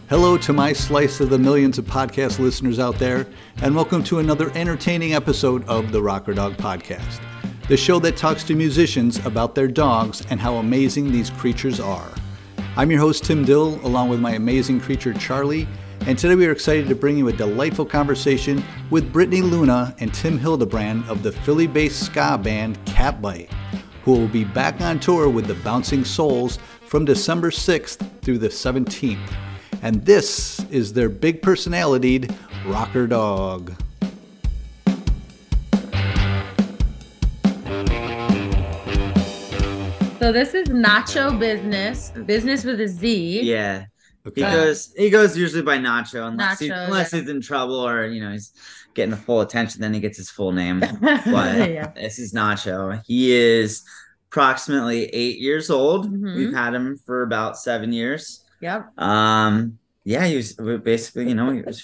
Hello to my slice of the millions of podcast listeners out there, and welcome to another entertaining episode of the Rocker Dog Podcast, the show that talks to musicians about their dogs and how amazing these creatures are. I'm your host, Tim Dill, along with my amazing creature, Charlie, and today we are excited to bring you a delightful conversation with Brittany Luna and Tim Hildebrand of the Philly-based ska band Catbite, who will be back on tour with the Bouncing Souls from December 6th through the 17th. And this is their big personalitied rocker dog. So this is Nacho Business with a Z. Yeah. Okay. He goes usually by Nacho unless Nacho, he's in trouble or he's getting the full attention, then he gets his full name. But Yeah. This is Nacho. He is approximately 8 years old. Mhm. We've had him for about 7 years. Yep. Yeah, he was basically, he was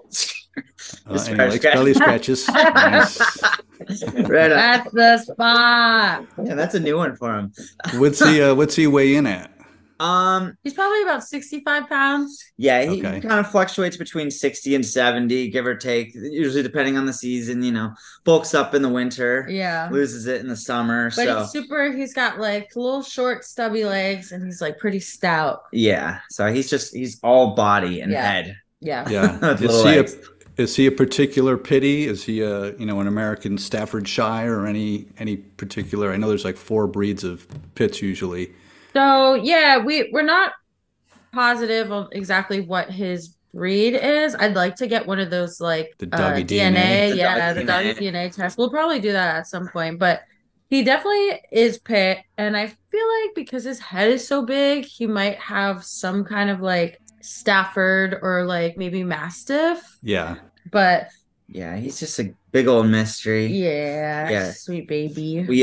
And he likes belly scratches. Nice. Right on. That's the spot. Yeah, that's a new one for him. What's he weigh in at? He's probably about 65 pounds. Yeah, he Okay. kind of fluctuates between 60 and 70, give or take, usually depending on the season, bulks up in the winter, Yeah. loses it in the summer. But he's got like little short stubby legs and he's like pretty stout. Yeah, so he's all body and Yeah. head. Yeah. With Is little he legs. is he a particular pity? Is he an American Staffordshire or any particular? I know there's like 4 breeds of pits usually. So yeah, we're not positive of exactly what his breed is. I'd like to get one of those like The doggy DNA. DNA. Yeah, The the doggy doggy DNA test. We'll probably do that at some point, but he definitely is pit, and I feel like because his head is so big, he might have some kind of like Stafford or like maybe Mastiff. Yeah. But Yeah, he's just a big old mystery. yeah, sweet baby. We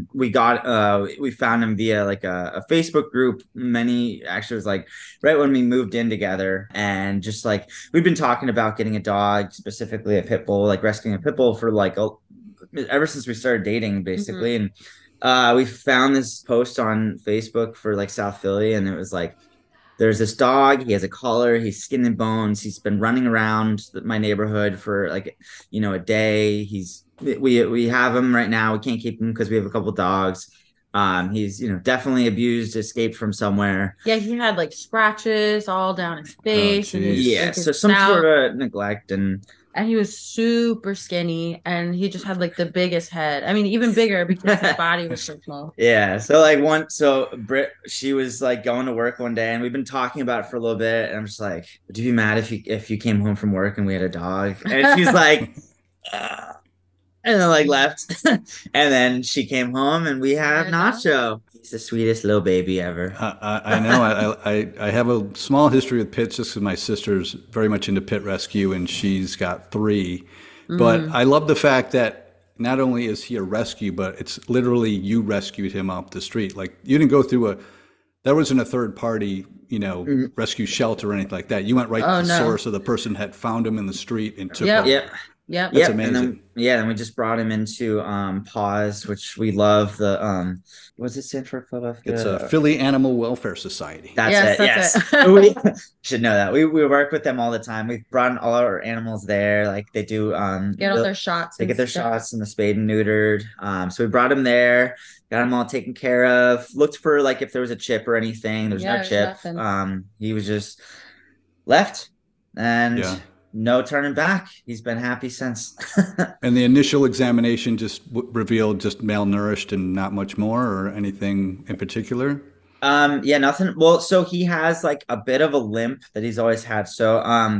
found him via like a Facebook group. It was like right when we moved in together, and just like we've been talking about getting a dog, specifically a pit bull, like rescuing a pit bull for like ever since we started dating, basically. And we found this post on Facebook for like South Philly, and it was like, there's this dog. He has a collar. He's skin and bones. He's been running around my neighborhood for like, a day. We have him right now. We can't keep him because we have a couple dogs. He's, definitely abused, escaped from somewhere. Yeah, he had like scratches all down his face. And his, Yeah, like, his so some snout. sort of neglect And he was super skinny, and he just had like the biggest head. I mean, even bigger because his body was so small. Yeah, so Britt, she was like going to work one day, and we've been talking about it for a little bit, and I'm just like, would you be mad if you came home from work and we had a dog? And she's like, and then like left. And then she came home, and we have Nacho. He's the sweetest little baby ever. I know. I have a small history with pits just because my sister's very much into pit rescue, and she's got 3. But I love the fact that not only is he a rescue, but it's literally you rescued him off the street. Like you didn't go through there wasn't a third party, rescue shelter or anything like that. You went right to the source of the person had found him in the street and took him. Yep. That's amazing. And then we just brought him into Paws, which we love. The what's it stand for? Philadelphia? It's a Philly Animal Welfare Society. That's it. That's We should know that. We work with them all the time. We've brought all our animals there. Like they do get all their shots. They get their shots and the spayed and neutered. So we brought him there, got them all taken care of. Looked for like if there was a chip or anything. There's no chip. Nothing. He was just left, and no turning back. He's been happy since. And the initial examination just revealed just malnourished and not much more, or anything in particular? Yeah, nothing. Well, so he has like a bit of a limp that he's always had. So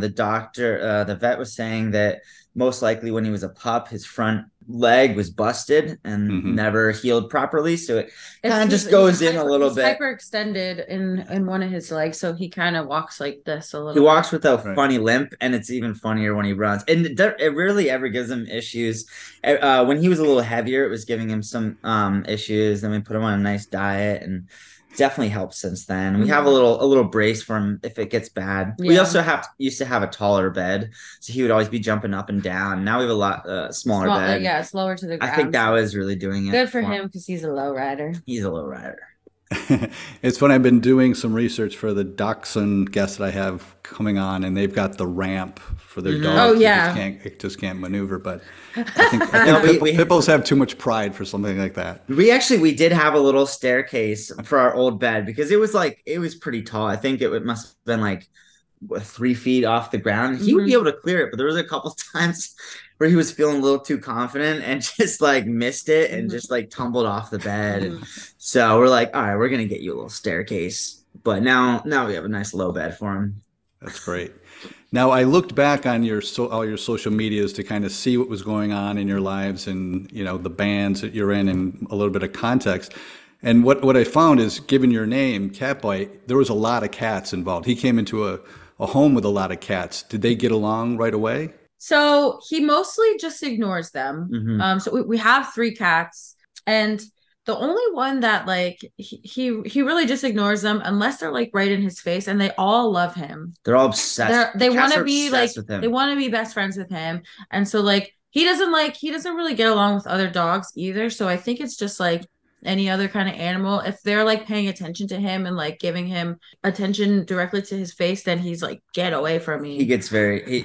the vet was saying that most likely when he was a pup, his front leg was busted and never healed properly. So it kind of just goes in a little bit. Hyperextended in one of his legs, so he kind of walks like this a little. He walks with a funny limp, and it's even funnier when he runs. And it rarely ever gives him issues. When he was a little heavier, it was giving him some issues. Then we put him on a nice diet, and definitely helped since then. We have a little brace for him if it gets bad. We also used to have a taller bed, so he would always be jumping up and down. Now we have a lot smaller bed. Yeah, it's lower to the ground. I think that was really doing it. Good for him because he's a low rider. He's a low rider. It's funny. I've been doing some research for the dachshund guests that I have coming on, and they've got the ramp for their dogs. Oh, yeah. It just can't maneuver. But I No, think pit bulls have too much pride for something like that. we did have a little staircase for our old bed because it was pretty tall. I think it must have been like 3 feet off the ground. He would be able to clear it, but there was a couple times where he was feeling a little too confident and just like missed it and just like tumbled off the bed. And so we're like, all right, we're gonna get you a little staircase. But now we have a nice low bed for him. That's great. Now, I looked back on all your social medias to kind of see what was going on in your lives and, the bands that you're in and a little bit of context. And what I found is, given your name, Catbite, there was a lot of cats involved. He came into a home with a lot of cats. Did they get along right away? So he mostly just ignores them. So we have 3 cats, and the only one that like he really just ignores them unless they're like right in his face, and they all love him. They're all obsessed. They want to be like with him. they want to be best friends with him, and so like he doesn't really get along with other dogs either. So I think it's just like any other kind of animal. If they're like paying attention to him and like giving him attention directly to his face, then he's like, get away from me. He gets very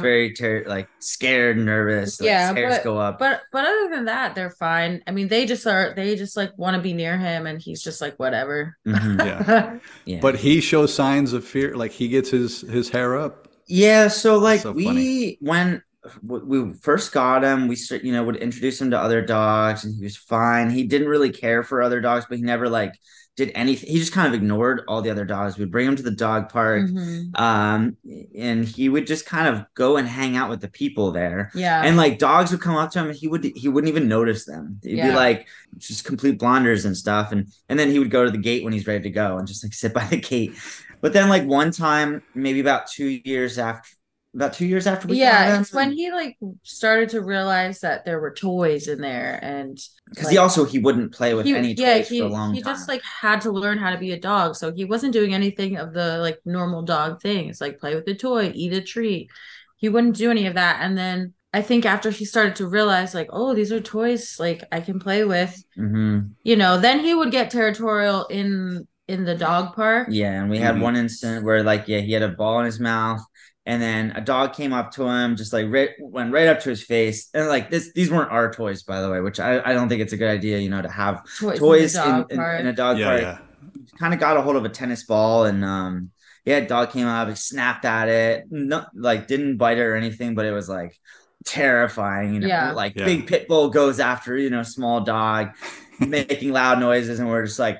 like scared, nervous. Like, his hairs go up. But other than that, they're fine. I mean, they just like want to be near him, and he's just like whatever. Yeah. But he shows signs of fear. Like he gets his hair up. Yeah. So like funny. when we first got him, we would introduce him to other dogs, and he was fine. He didn't really care for other dogs, but he never like did anything. He just kind of ignored all the other dogs. We'd bring him to the dog park, and he would just kind of go and hang out with the people there. Yeah, and like dogs would come up to him, and he wouldn't even notice them. He'd be like just complete blonders and stuff, and then he would go to the gate when he's ready to go and just like sit by the gate. But then like one time, maybe about 2 years after we got him, it's when he like started to realize that there were toys in there, and because he wouldn't play with any toys for a long time. He just like had to learn how to be a dog, so he wasn't doing anything of the like normal dog things, like play with a toy, eat a treat. He wouldn't do any of that. And then I think after he started to realize like, oh, these are toys like I can play with, then he would get territorial in the dog park. Yeah, and we had one incident where like he had a ball in his mouth. And then a dog came up to him, just like went right up to his face. And like these weren't our toys, by the way, which I don't think it's a good idea, to have toys in a dog park. Yeah. Kind of got a hold of a tennis ball, and dog came up, he snapped at it, didn't bite it or anything, but it was like terrifying. Big pit bull goes after small dog, making loud noises, and we're just like,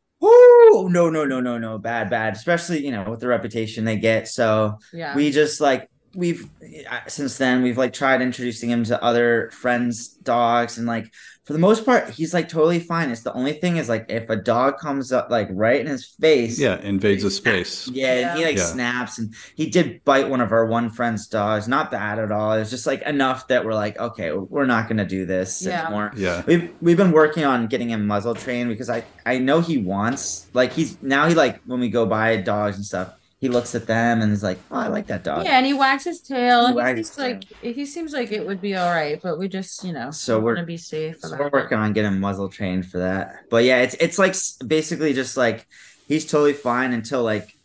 oh no, bad, especially with the reputation they get. So we just we've since then we've like tried introducing him to other friends' dogs, and like for the most part he's like totally fine. It's the only thing is like if a dog comes up like right in his face, invades the space. And he snaps, and he did bite one of our one friend's dogs. Not bad at all. It was just like enough that we're like, okay, we're not gonna do this anymore. We've been working on getting him muzzle trained, because I know he wants when we go buy dogs and stuff, he looks at them and is like, oh, I like that dog. Yeah, and he wags his tail. He seems like it would be all right, but we just, so we're gonna be safe. So we're working on getting muzzle trained for that. But yeah, it's like basically just like he's totally fine until like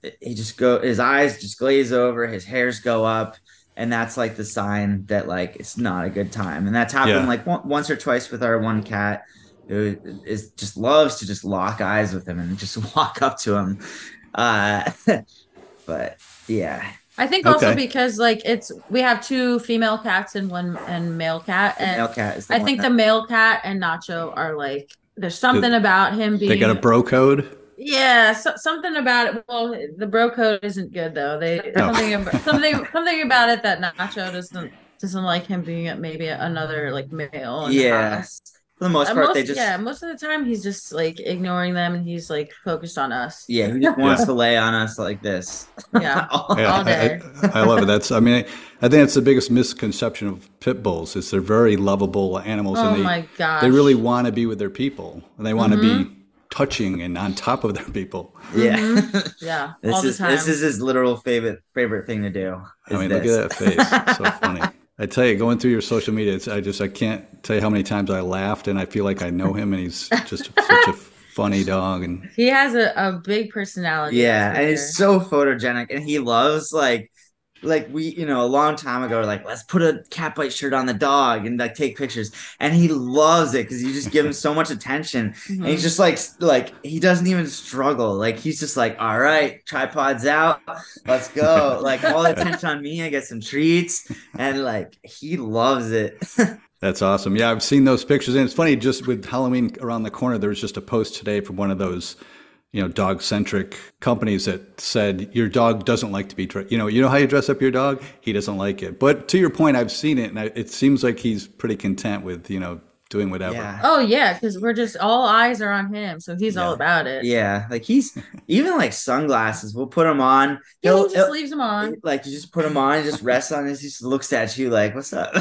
his eyes just glaze over, his hairs go up, and that's like the sign that like it's not a good time. And that's happened like once or twice with our one cat, who just loves to just lock eyes with him and just walk up to him. But yeah, I think also because like we have 2 female cats and one male cat, and the male cat is I think the male cat and Nacho are like, there's something about him being. They got a bro code. Yeah, something about it. Well, the bro code isn't good though. Something about it that Nacho doesn't like him being maybe another like male. In the house. For the most part, most of the time he's just like ignoring them, and he's like focused on us. Yeah, he just wants to lay on us like this. All day. I love it. I think that's the biggest misconception of pit bulls is they're very lovable animals. Oh my gosh. They really want to be with their people, and they want to be touching and on top of their people. Yeah. Yeah. This is his literal favorite thing to do. Look at that face. It's so funny. I tell you, going through your social media, I can't tell you how many times I laughed, and I feel like I know him, and he's just such a funny dog. And He has a big personality. Yeah, that's for and sure. he's so photogenic, and he loves like we, a long time ago, like let's put a cat bite shirt on the dog and like take pictures, and he loves it because you just give him so much attention, and he's Mhm. just like he doesn't even struggle. Like he's just like, all right, tripods out, let's go. Like all the attention on me, I get some treats, and like he loves it. that's awesome. Yeah, I've seen those pictures. And it's funny, just with Halloween around the corner, there was just a post today from one of those, dog centric companies that said your dog doesn't like to be, you know how you dress up your dog? He doesn't like it. But to your point, I've seen it, and it seems like he's pretty content with, doing whatever. Yeah. Oh yeah, because we're just all eyes are on him, so he's all Yeah. about it. Yeah, like he's even like sunglasses. We'll put him on. Yeah, he just he'll- leaves him on. Like you just put him on, he just rests on it. He just looks at you like, "What's up?"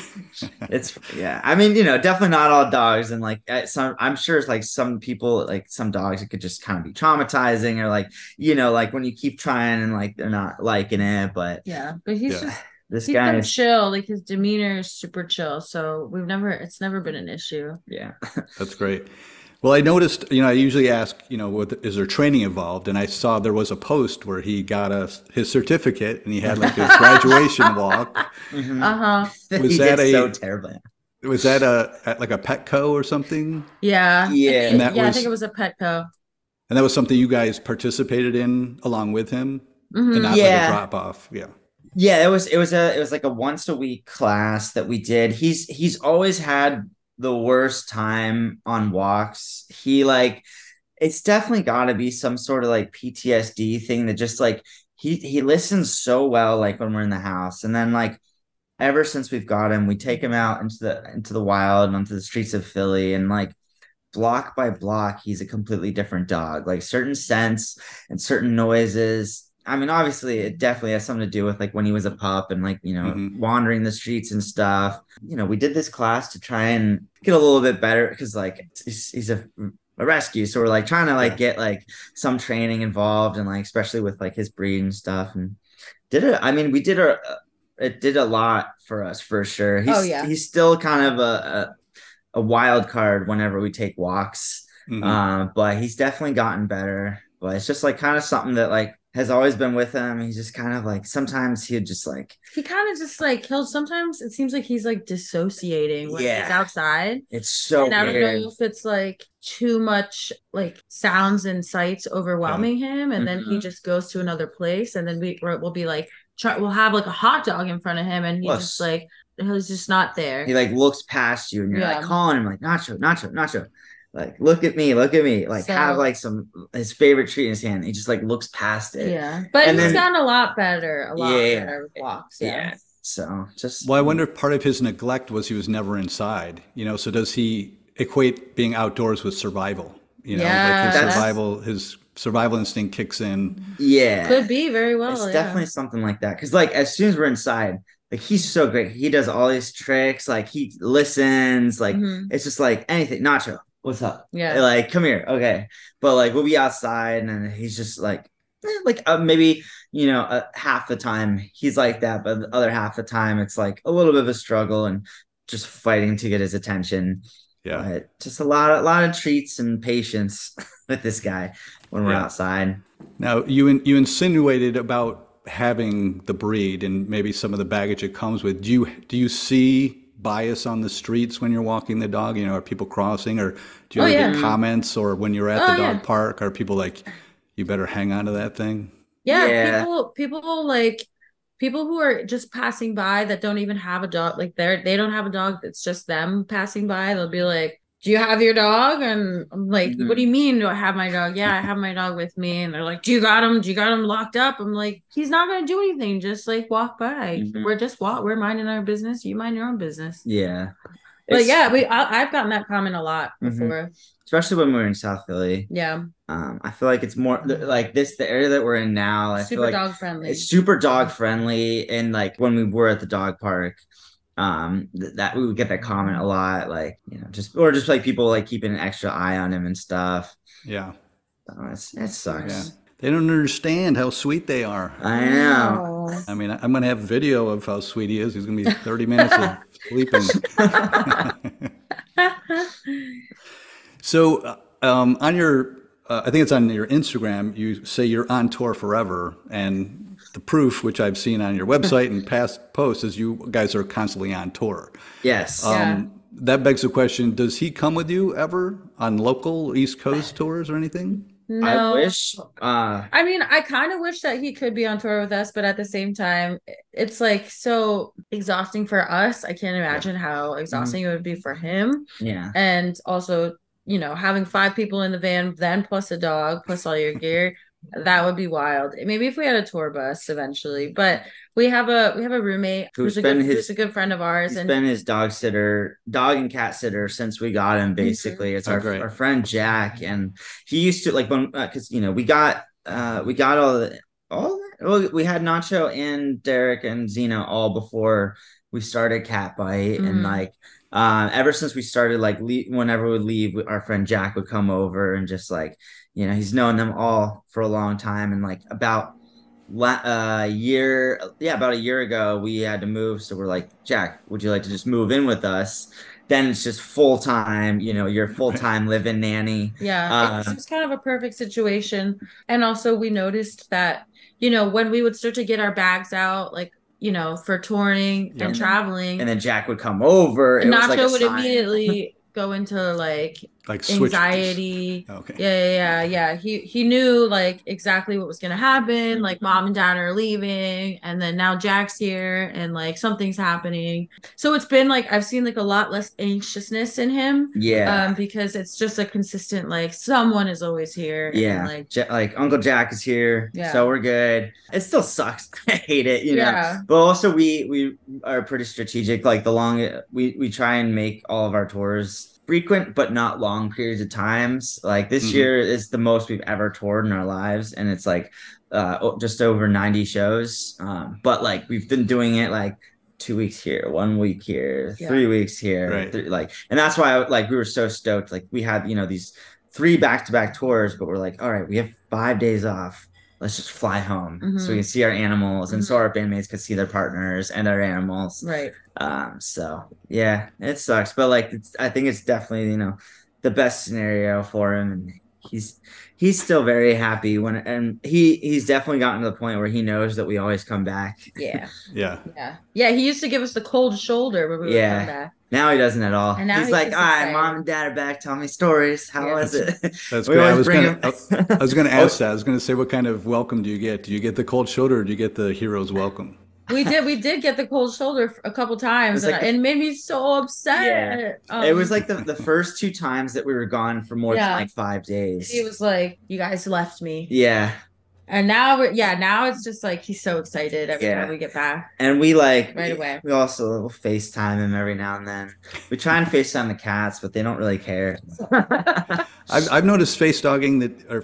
It's yeah. I mean, definitely not all dogs, and like some, I'm sure it's like some people, like some dogs, it could just kind of be traumatizing, or like like when you keep trying and like they're not liking it. But Yeah, but he's Yeah. just this he's guy been is, chill. Like his demeanor is super chill. So it's never been an issue. yeah, That's great. Well, I noticed, I usually ask, is there training involved? And I saw there was a post where he got his certificate and he had like his graduation walk. Mhm. Uh-huh. Was He that did a- so terribly. Was that at like a Petco or something? Yeah. Yeah. And that Yeah, I was- think it was a Petco. And that was something you guys participated in along with him, and Mhm. not like a Yeah. drop off. Yeah. Yeah, it was like a once a week class that we did. He's always had the worst time on walks. It's definitely got to be some sort of like PTSD thing that just like he listens so well like when we're in the house, and then like ever since we've got him, we take him out into the wild and onto the streets of Philly, and like block by block, he's a completely different dog. Like certain scents and certain noises. I mean, obviously, it definitely has something to do with like when he was a pup and like, Mhm. wandering the streets and stuff. We did this class to try and get a little bit better because like he's a rescue. So we're like trying to like Yeah. get like some training involved, and like especially with like his breed and stuff. And did it. I mean, it did a lot for us for sure. He's still kind of a wild card whenever we take walks. Mhm. But he's definitely gotten better. But it's just like kind of something that like has always been with him. He's just kind of like sometimes he'd just like He kind of just like sometimes it seems like he's like dissociating when Yeah. he's outside. it's so And I don't weird. know if it's like too much like sounds and sights overwhelming him, and then he Mhm. just goes to another place, and then we'll be like we'll have like a hot dog in front of him, and Well, he's just not there. He like looks past you and you're Yeah. like calling him like Nacho, Nacho, Nacho. Like look at me, like So- have like his favorite treat in his hand. He just like looks past it. Yeah, but And he's then- gotten a lot better, Yeah. better with walks. Yeah. So just Well, I wonder if part of his neglect was he was never inside. So does he equate being outdoors with survival? Yeah, like that's- his survival instinct kicks in. yeah. Could be very well. It's yeah. definitely something like that. Cause like as soon as we're inside, like he's so great. He does all these tricks, like he listens, like Mhm. it's just like anything. Nacho, what's up? Yeah. Like, come here. Okay. But like we'll be outside and he's just like maybe half the time he's like that, but the other half the time it's like a little bit of a struggle and just fighting to get his attention. Yeah. But just a lot of treats and patience with this guy when we're Yeah. outside. Now, you insinuated about having the breed and maybe some of the baggage it comes with. Do you see bias on the streets when you're walking the dog? Are people crossing, or do you Oh, ever yeah. get comments, or when you're at Oh, the dog yeah. park, are people like, you better hang on to that thing? Yeah, Yeah. people like people who are just passing by that don't even have a dog, like they don't have a dog, that's just them passing by. They'll be like, "Do you have your dog?" And I'm like, Mhm. "What do you mean? Do I have my dog?" "Yeah, I have my dog with me." And they're like, "Do you got him? Do you got him locked up?" I'm like, "He's not gonna do anything. Just like walk by. Mhm. We're minding our business. You mind your own business." Yeah. But It's- yeah, I've gotten that comment a lot before. especially when we were in South Philly. Yeah, I feel like it's more like the area that we're in now. I feel super like dog friendly. it's super dog friendly, and like when we were at the dog park, that we would get that comment a lot, like just like people like keeping an extra eye on him and stuff. Yeah. So it sucks. Yeah. They don't understand how sweet they are. I know. Oh. I mean, I'm going to have video of how sweet he is. He's going to be 30 minutes of sleeping. So On your, I think it's on your Instagram, you say you're on tour forever. And the proof, which I've seen on your website and past posts, is you guys are constantly on tour. Yes. Yeah. That begs the question, does he come with you ever on local East Coast tours or anything? No. I wish. I mean, I kind of wish that he could be on tour with us, but at the same time, it's like so exhausting for us. I can't imagine how exhausting it would be for him. Yeah. And also, having 5 people in the van, then plus a dog, plus all your gear, that would be wild. Maybe if we had a tour bus eventually, but we have a roommate who's a good friend of ours, He's and been his dog and cat sitter since we got him. Basically, it's our friend Jack, and he used to like when because we got we had Nacho and Derek and Zeno all before we started Cat Bite, and like ever since we started, like whenever we leave, our friend Jack would come over and just like he's known them all for a long time, and like about a year ago we had to move, so we're like, Jack, would you like to just move in with us? Then it's just full time, you're full time live-in nanny. Yeah, it's kind of a perfect situation. And also we noticed that when we would start to get our bags out, like for touring and traveling, and then Jack would come over, and Nacho would immediately go into like anxiety. Okay. Yeah. He knew like exactly what was gonna happen. Like mom and dad are leaving, and then now Jack's here, and like something's happening. So it's been like I've seen like a lot less anxiousness in him. Yeah. Because it's just a consistent like someone is always here. Yeah. And, like Uncle Jack is here. Yeah. So we're good. It still sucks. I hate it. Yeah. But also we are pretty strategic. Like we try and make all of our tours frequent but not long periods of times. Like this year is the most we've ever toured in our lives, and it's like just over 90 shows, but like we've been doing it like 2 weeks here, 1 week here, 3 weeks here, right. And that's why we were so stoked. Like we had these 3 back-to-back tours, but we're like, all right, we have 5 days off, let's just fly home so we can see our animals, and so our bandmates could see their partners and our animals. Right. So yeah, it sucks, but like I think it's definitely the best scenario for him, and he's still very happy and he's definitely gotten to the point where he knows that we always come back. Yeah. Yeah. He used to give us the cold shoulder when we would come back. Now he doesn't at all. And now he's like, all right, mom and dad are back. Tell me stories. How was it? That's great. I was going to ask that. I was going to say, what kind of welcome do you get? Do you get the cold shoulder, or do you get the hero's welcome? We did get the cold shoulder a couple times, and it made me so upset. Yeah. It was like the first 2 times that we were gone for more than like 5 days. He was like, you guys left me. Yeah. And now it's just like he's so excited every time we get back. And we like right away. We also FaceTime him every now and then. We try and FaceTime the cats, but they don't really care. I've noticed FaceTiming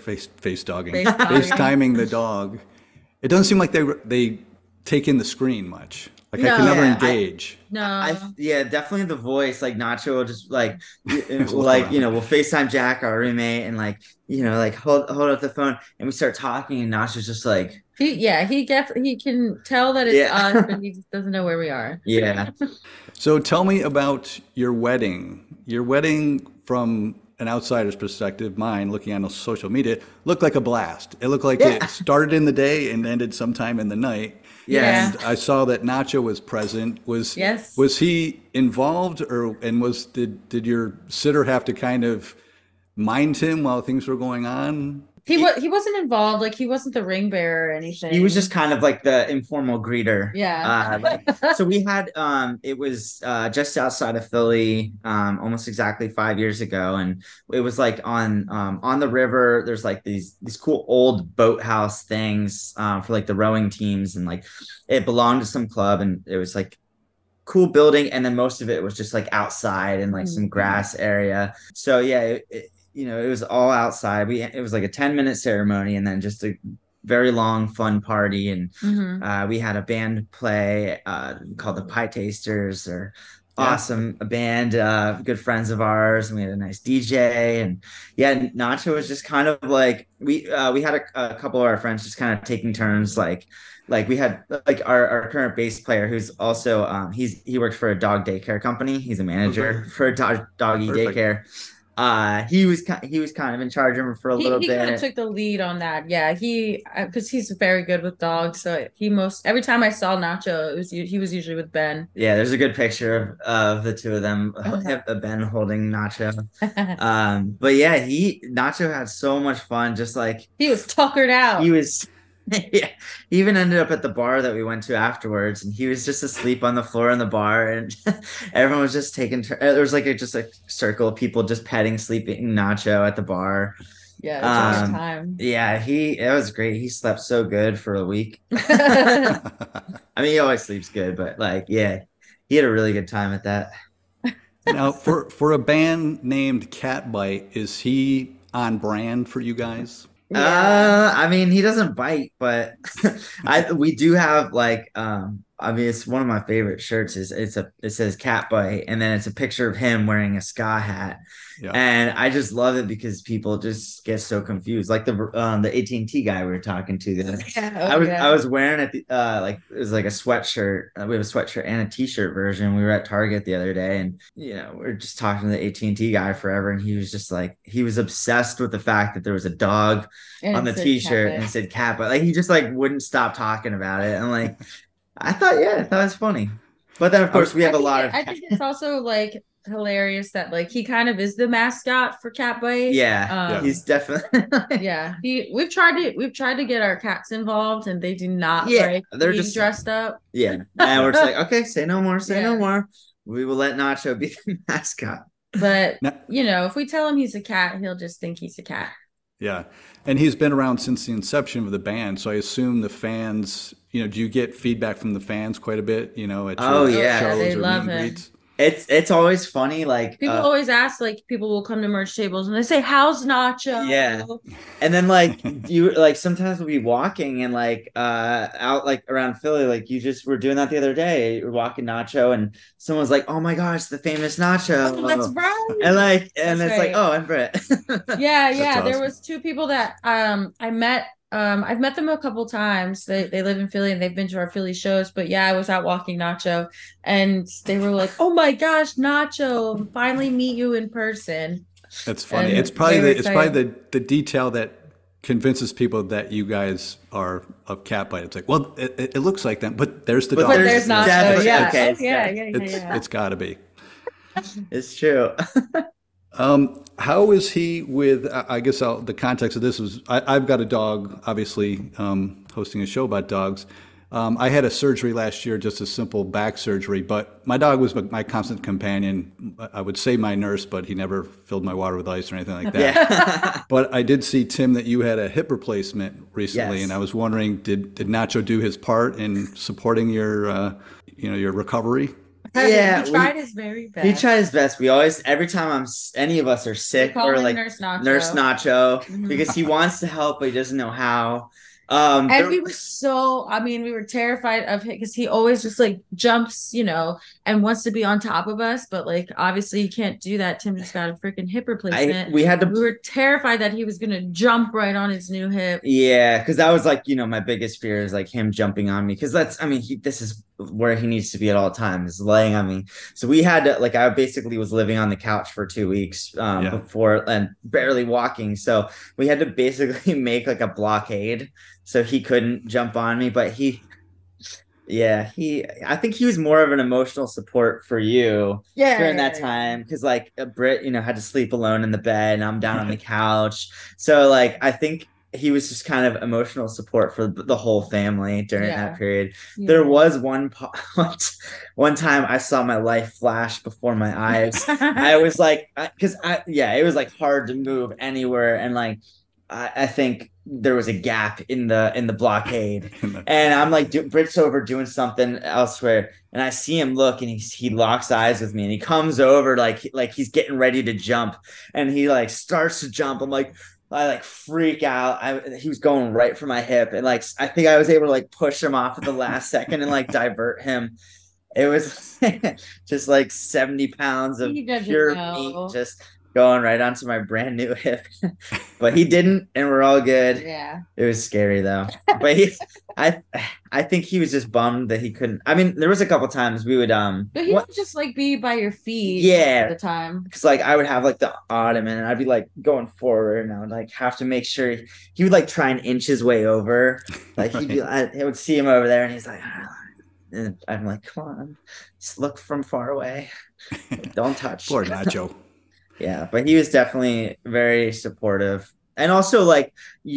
the dog. It doesn't seem like they take in the screen much. Like I can never engage. Definitely the voice. Like Nacho will just like we'll FaceTime Jack, our roommate, and like hold up the phone, and we start talking, and Nacho's just like he can tell that it's us, but he just doesn't know where we are. Yeah. So tell me about your wedding. Your wedding, from an outsider's perspective, mine looking on social media, looked like a blast. It looked like it started in the day and ended sometime in the night. Yeah. And I saw that Nacho was present. Was he involved, did your sitter have to kind of mind him while things were going on? He wasn't involved. Like he wasn't the ring bearer or anything. He was just kind of like the informal greeter. Yeah. So we had it was just outside of Philly, almost exactly 5 years ago, and it was like on the river. There's like these cool old boathouse things for like the rowing teams, and like it belonged to some club, and it was like cool building, and then most of it was just like outside and like some grass area. So yeah, it was all outside. It was like a 10-minute ceremony, and then just a very long, fun party. And we had a band play called the Pie Tasters, or awesome, a band, good friends of ours, and we had a nice DJ. And Nacho was just kind of like we had a couple of our friends just kind of taking turns, like we had like our current bass player, who's also he works for a dog daycare company. He's a manager for a doggy daycare. he was kind of in charge of him for a little He kind of bit. took the lead on that. Yeah, he because he's very good with dogs. So every time I saw Nacho, he was usually with Ben. Yeah, there's a good picture of the two of them, Ben holding Nacho. But yeah, Nacho had so much fun. Just like He was tuckered out. he was, yeah, he even ended up at the bar that we went to afterwards, and he was just asleep on the floor in the bar, and everyone was just taking. There was like just a circle of people just petting sleeping Nacho at the bar. Yeah, it was a good time. Yeah, it was great. He slept so good for a week. I mean, he always sleeps good, but like, yeah, he had a really good time at that. Now, for a band named Catbite, is he on brand for you guys? Yeah. I mean, he doesn't bite, but we do have like I mean, it's one of my favorite shirts. It says cat bite, and then it's a picture of him wearing a ska hat. Yeah. And I just love it because people just get so confused. Like the AT&T guy we were talking to the other day. Yeah, I was wearing it like it was like a sweatshirt. We have a sweatshirt and a t-shirt version. We were at Target the other day, and we're just talking to the AT&T guy forever, and he was just like he was obsessed with the fact that there was a dog on the t-shirt and it said cat, but like he just like wouldn't stop talking about it. And like I thought it was funny. But then of course we have a lot of I think it's also like hilarious that like he kind of is the mascot for Catbite. Yeah, he's definitely yeah. We've tried to get our cats involved, and they do not like they're being just dressed up. Yeah. And we're just like, okay, say no more, no more. We will let Nacho be the mascot. But if we tell him he's a cat, he'll just think he's a cat. Yeah. And he's been around since the inception of the band. So I assume the fans, do you get feedback from the fans quite a bit, at your shows they or love meet and him. greets? It's always funny. Like people always ask, like people will come to merch tables and they say, "How's Nacho?" Yeah, and then like you like sometimes we'll be walking and like out like around Philly, like you just were doing that the other day. You're walking Nacho, and someone's like, "Oh my gosh, the famous Nacho!" Oh, that's right. And it's like, "Oh, I'm Brett." Yeah. Awesome. There was two people that I met. I've met them a couple times. They live in Philly and they've been to our Philly shows. But yeah, I was out walking Nacho, and they were like, "Oh my gosh, Nacho! Finally meet you in person." That's funny. It's probably the detail that convinces people that you guys are of Catbite. It's like, well, it looks like them, but there's the dog. But there's Nacho. Yeah. Okay, It's got to be. It's true. How is he with, I guess the context of this was, I've got a dog, obviously, hosting a show about dogs. I had a surgery last year, just a simple back surgery, but my dog was my constant companion. I would say my nurse, but he never filled my water with ice or anything like that. Yeah. But I did see, Tim, that you had a hip replacement recently, Yes. and I was wondering, did Nacho do his part in supporting your recovery? Yeah, he tried his very best. He tried his best. We always, every time any of us are sick, or like Nurse Nacho, because he wants to help, but he doesn't know how. And we were terrified of him because he always just like jumps, and wants to be on top of us. But like, obviously, you can't do that. Tim just got a freaking hip replacement. We were terrified that he was going to jump right on his new hip. Yeah, because that was like, my biggest fear is like him jumping on me. Because this is where he needs to be at all times, laying on me. So we had to, like, I basically was living on the couch for 2 weeks before and barely walking. So we had to basically make like a blockade so he couldn't jump on me. But I think he was more of an emotional support for you during that time. Because like Britt, had to sleep alone in the bed and I'm down on the couch. So like, I think he was just kind of emotional support for the whole family during that period. Yeah. There was one time I saw my life flash before my eyes. I was like, it was like hard to move anywhere. And like, I think there was a gap in the blockade, and I'm like, Britt's over doing something elsewhere, and I see him look, and he locks eyes with me, and he comes over like he's getting ready to jump, and he like starts to jump. I'm like, I like freak out. He was going right for my hip, and like I think I was able to like push him off at the last second and like divert him. It was just like 70 pounds of pure meat just going right onto my brand new hip. But he didn't, and we're all good. Yeah. It was scary though. But I I think he was just bummed that he couldn't. I mean, there was a couple times we would But he would just like be by your feet Yeah. at the time. because like I would have like the ottoman and I'd be like going forward and I would like have to make sure he would like try and inch his way over. Like I would see him over there and he's like, "Ah." And I'm like, come on, just look from far away. Don't touch. Poor Nacho. Yeah, but he was definitely very supportive. And also like,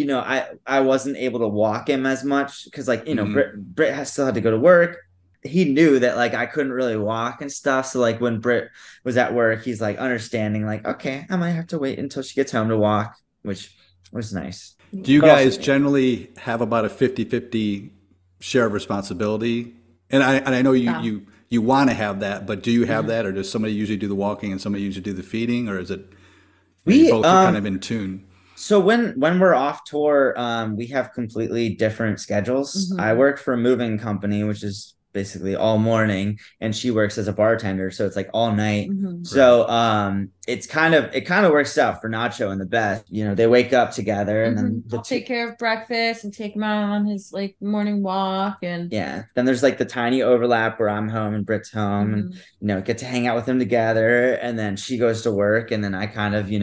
I wasn't able to walk him as much because like, Britt has still had to go to work. He knew that like I couldn't really walk and stuff. So like when Britt was at work, he's like understanding, like, okay, I might have to wait until she gets home to walk, which was nice. Do you But guys also- generally have about a 50-50 share of responsibility? And I know Yeah. you want to have that, but do you have that, or does somebody usually do the walking and somebody usually do the feeding, or is it We, you both are kind of in tune? So when we're off tour, we have completely different schedules. Mhm. I work for a moving company, which is basically all morning, and she works as a bartender, so it's like all night. Mhm. So it kind of works out for Nacho and the best. They wake up together and then I'll take care of breakfast and take him out on his like morning walk and yeah, then there's like the tiny overlap where I'm home and Britt's home and Mhm. get to hang out with them together, and then she goes to work and then I kind of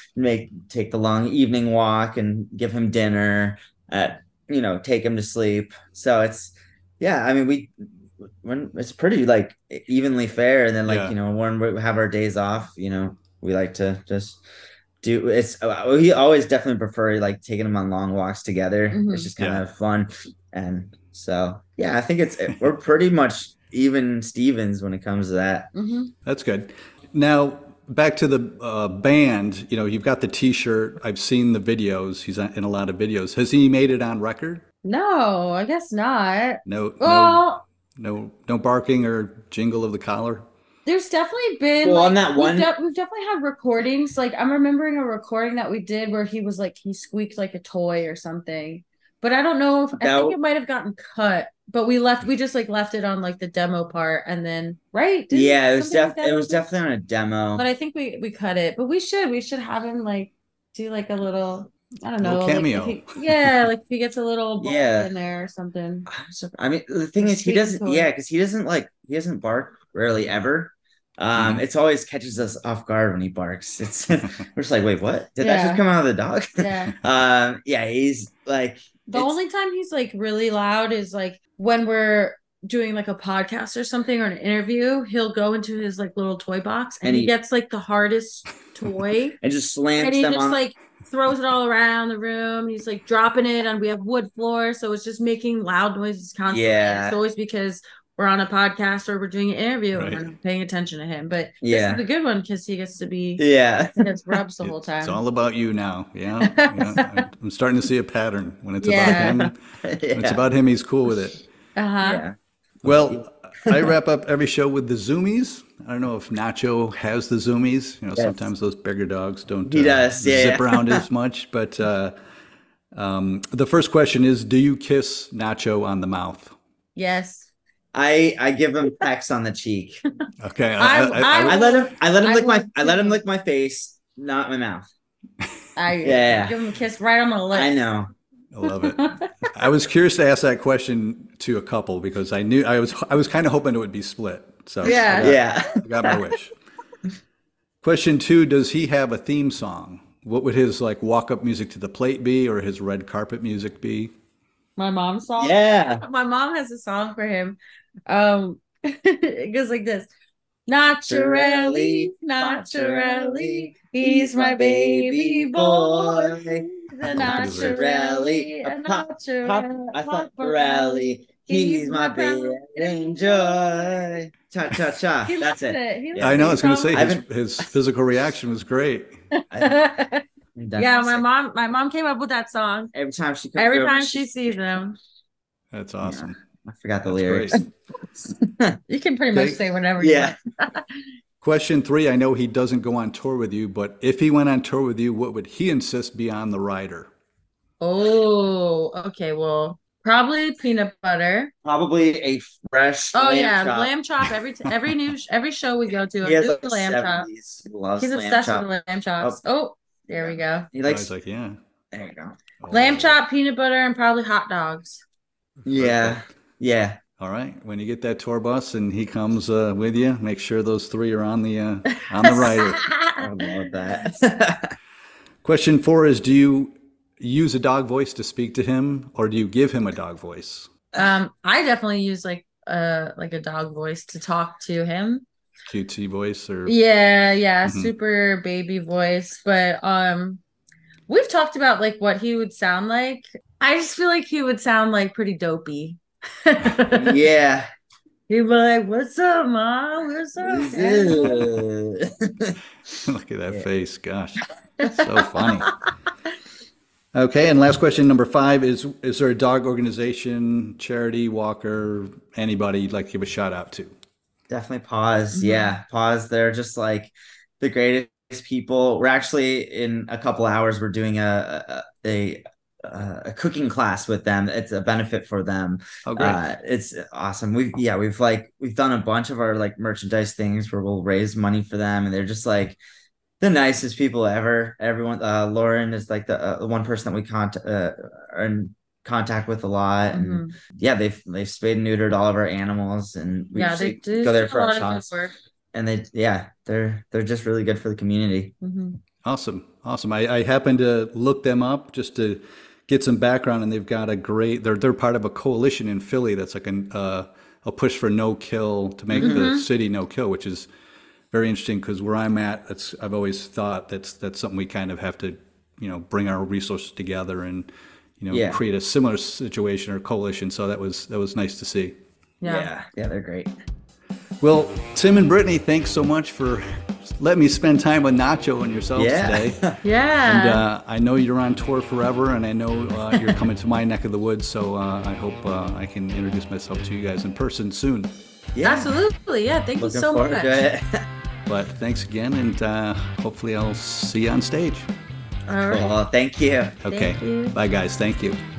take the long evening walk and give him dinner at take him to sleep. So it's yeah, I mean when it's pretty like evenly fair, and then like Yeah. when we have our days off, we like to just do it's we always definitely prefer like taking them on long walks together. Mhm. It's just kind Yeah. of fun. And so yeah, I think we're pretty much even Stevens when it comes to that. Mhm. That's good. Now, back to the band, you've got the T-shirt. I've seen the videos. He's in a lot of videos. Has he made it on record? No, I guess not. No, Well, no barking or jingle of the collar. there's definitely been Well, on like that one- we've definitely had recordings. Like I'm remembering a recording that we did where he was like he squeaked like a toy or something. But I don't know if I That- think it might have gotten cut. But we just like left it on like the demo part and then right? Didn't Yeah, it was something like that it was happen? definitely on a demo. But I think we cut it. But we should have him like do like a little I don't know Little like, cameo. like if he gets a little ball Yeah. in there or something. I mean, the thing A is, he squeaky doesn't. toy. Yeah, because he doesn't bark rarely ever. Mhm. It's always catches us off guard when he barks. It's we're just like, wait, what? Did that Yeah. just come out of the dog? Yeah. Yeah, he's like The it's- only time he's like really loud is like when we're doing like a podcast or something or an interview, he'll go into his like little toy box and And he he- gets like the hardest toy and just slams and he them just on. like throws it all around the room. He's like dropping it and we have wood floor, so it's just making loud noises constantly. Yeah. It's always because we're on a podcast or we're doing an interview Right. and we're not paying attention to him. But Yeah. this is a good one because he gets to be yeah, in his rubs the whole time. It's all about you now. Yeah. Yeah. I'm starting to see a pattern. When it's Yeah. about him, when it's yeah. about him, he's cool with it. Uh-huh. Yeah. Well, I wrap up every show with the zoomies. I don't know if Nacho has the zoomies. Yes. Sometimes those bigger dogs don't He does, yeah, zip yeah. around as much. But the first question is, do you kiss Nacho on the mouth? Yes. I give him pecks on the cheek. Okay. I let him I let him would lick my face, not my mouth. I Yeah. give him a kiss right on the lips. I know. I love it. I was curious to ask that question to a couple because I knew I was kind of hoping it would be split. So Yeah. Yeah. I got my wish. Question 2, does he have a theme song? What would his like walk up music to the plate be, or his red carpet music be? My mom's song. Yeah. My mom has a song for him. It goes like this. Naturally, naturally, he's my baby boy. The naturally, a natural, I thought Pirelli, he's my baby enjoy. Cha cha cha. He That's loves it. He Yeah. loves I know. I was going to the say I've his physical reaction was great. song. Yeah, That's my mom came up with that song. every time she comes Every over, time she sees him, That's awesome. I forgot the That's lyrics. great. you can pretty much Okay. say whatever you Yeah. want. Question 3, I know he doesn't go on tour with you, but if he went on tour with you, what would he insist be on the rider? Oh, okay. Well, Probably peanut butter. Probably a fresh Oh lamb yeah, chop. lamb chop. Every show we go to, He has do like the lamb chop. 70s. He loves He's lamb obsessed chop. with lamb chops. Oh, there we go. He I likes. was like, yeah. There you go. Lamb Oh, chop, peanut butter, and probably hot dogs. Yeah. perfect. Yeah. All right. When you get that tour bus and he comes with you, make sure those three are on the rider. I love that. Question 4 is: do you use a dog voice to speak to him, or do you give him a dog voice? I definitely use like a dog voice to talk to him. Cutesy voice, or Yeah, Mhm. super baby voice. But we've talked about like what he would sound like. I just feel like he would sound like pretty dopey. Yeah. He'd be like, "What's up, mom? What's up?" Dad?" look at that Yeah. face. Gosh, so funny. Okay, and last question, number 5 is there a dog organization, charity, walker, anybody you'd like to give a shout out to? Definitely Paws. Mhm. Yeah, Paws. They're just like the greatest people. We're actually in a couple hours. We're doing a cooking class with them. It's a benefit for them. Oh, great. It's awesome. We've done a bunch of our like merchandise things where we'll raise money for them, and they're just like the nicest people ever. Everyone, Lauren is like the one person that we are in contact with a lot, and Mhm. yeah, they've spayed and neutered all of our animals, and we Yeah, usually they do go there a for our lot of good shots. work. And they're just really good for the community. Mhm. Awesome. I happened to look them up just to get some background, and they've got a great. They're part of a coalition in Philly that's like a push for no kill to make the city no kill, which is very interesting because where I'm at, I've always thought that's something we kind of have to bring our resources together and Yeah. create a similar situation or coalition. So that was nice to see. Yeah. Yeah, they're great. Well, Tim and Brittany, thanks so much for letting me spend time with Nacho and yourselves today. Yeah. And I know you're on tour forever, and I know you're coming to my neck of the woods, so I hope I can introduce myself to you guys in person soon. Yeah. Absolutely. Yeah. Thank you Looking so forward much. to it. But thanks again, and hopefully I'll see you on stage. All right. Well, thank you. Okay. Thank you. Bye, guys. Thank you.